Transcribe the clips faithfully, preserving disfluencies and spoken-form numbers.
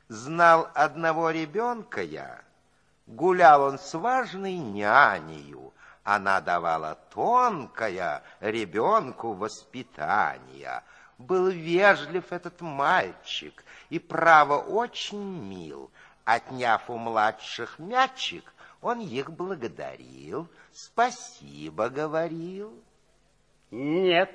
Знал одного ребенка я, гулял он с важной нянею, она давала тонкое ребенку воспитание. Был вежлив этот мальчик и, право, очень мил. Отняв у младших мячик, он их благодарил, спасибо говорил. Нет,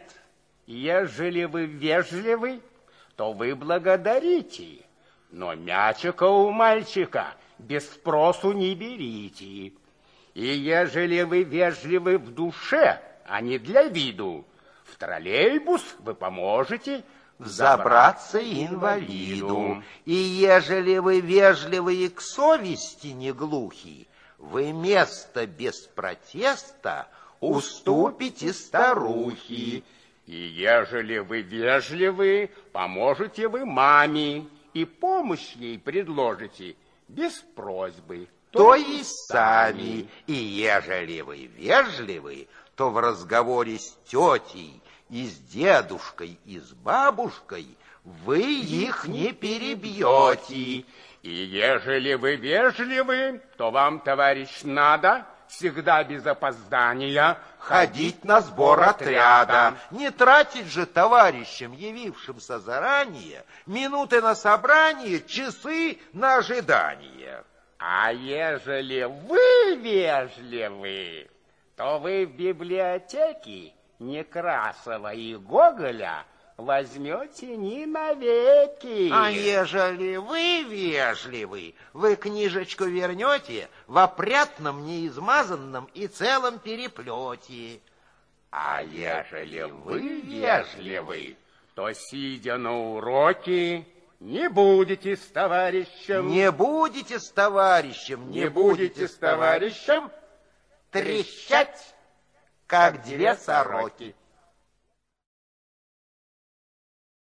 ежели вы вежливы, то вы благодарите, но мячика у мальчика без спросу не берите. И ежели вы вежливы в душе, а не для виду, в троллейбус вы поможете взобраться инвалиду. И ежели вы вежливы и к совести не глухи, вы место без протеста уступите старухе. И ежели вы вежливы, поможете вы маме и помощь ей предложите без просьбы. То и сами. И ежели вы вежливы, то в разговоре с тетей и с дедушкой, и с бабушкой вы их не перебьете. И ежели вы вежливы, то вам, товарищ, надо всегда без опоздания ходить на сбор отряда. Не тратить же товарищам, явившимся заранее, минуты на собрание, часы на ожидание. А ежели вы вежливы, то вы в библиотеке Некрасова и Гоголя возьмете не навеки. А ежели вы вежливы, вы книжечку вернете в опрятном, неизмазанном и целом переплете. А ежели вы вежливы, то, сидя на уроке, не будете с товарищем. Не будете с товарищем. Не будете с товарищем трещать, как две сороки.